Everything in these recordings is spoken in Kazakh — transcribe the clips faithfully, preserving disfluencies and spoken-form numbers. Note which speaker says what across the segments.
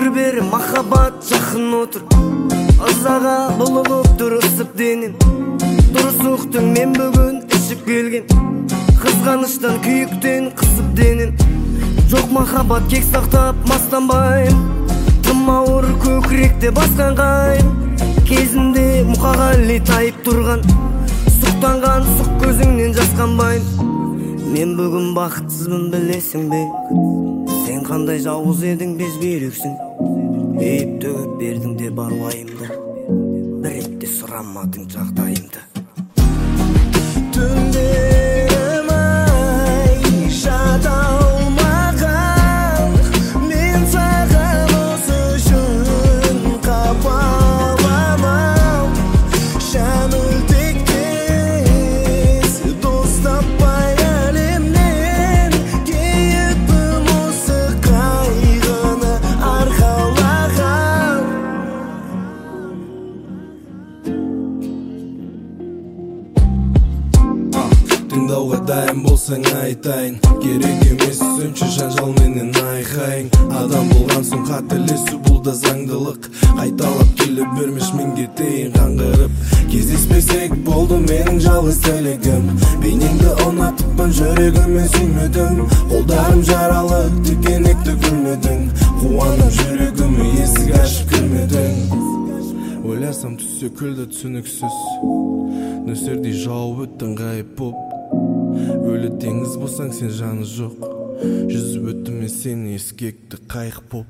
Speaker 1: жүр бері махаббат жақын отыр. Ызаға бұлығып дұрысып денім. Дұрыс ұқтың мен бүгін ішіп келген. Қызғаныштан күйіктен қысып денім. Жоқ махаббат кек сақтап мастанбайым. Тым ауыр көкіректе басқан қайым. Кезінде мұқағали тайып тұрған. Сұқтанған сұқ көзіңнен жасқанбайым. Мен бүгін бақытсызбын білесің бе? Сен қандай жауыз едің безбүйрексің. Ейіп төгіп бердің де бар уайымды. Бір ретте сұрамадың жағдайымды. Түндерім ай жата алмаған. Мен саған осы үшін қапаламау. Жаным тектес дос таппай әлемнен. Кейіппім осы қайғыны арқалаған.
Speaker 2: Тыңдауға дайын болсаң айтайын, керек емес сөнші жанжал менен айқайың. Адам болған соң қателесу бұл да заңдылық. Қайталап келіп бермеш мен кетейін қаңғырып. Кездеспесек болды менің жалғыз тілегім. Бейнеңді ұнатыппын жүрегіме сүймедің. Қолдарым жаралы тікенекті көрмедің. Қуанып жүрегіме есік ашып кірмедің. Ойласам түссе күлді түсініксіз. Нөсердей жауып өттің ғайып боп. Өлі теңіз болсаң сен жаны жоқ. Жүзіп өттім мен сен ескекті қайық боп.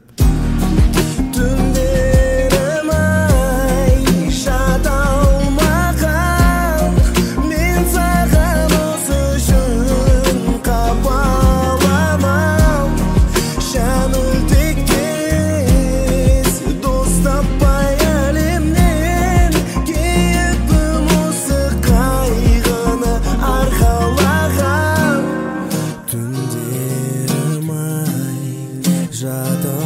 Speaker 1: Түндерім ай жата алмаған. Мен саған осы үшін қапаламау. Жаным тектес дос таппай әлемнен. Кейіппім осы қайғыны арқалаған. Түндерім ай жата